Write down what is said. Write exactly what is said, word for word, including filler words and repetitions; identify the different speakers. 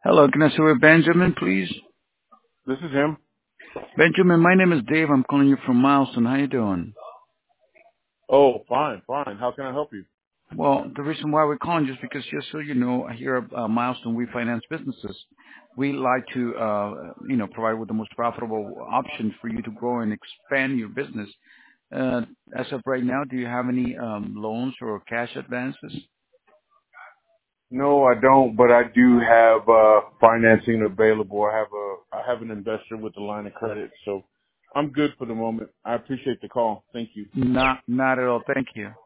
Speaker 1: Hello, can I speak with Benjamin, please?
Speaker 2: This is him.
Speaker 1: Benjamin, my name is Dave. I'm calling you from Milestone. How you doing?
Speaker 2: Oh, fine, fine. How can I help you?
Speaker 1: Well, the reason why we're calling is because just so you know, here at uh, Milestone, we finance businesses. We like to, uh, you know, provide with the most profitable option for you to grow and expand your business. Uh, as of right now, do you have any um, loans or cash advances?
Speaker 2: No, I don't, but I do have uh financing available. I have a I have an investor with a line of credit, so I'm good for the moment. I appreciate the call. Thank you.
Speaker 1: Not, not at all. Thank you.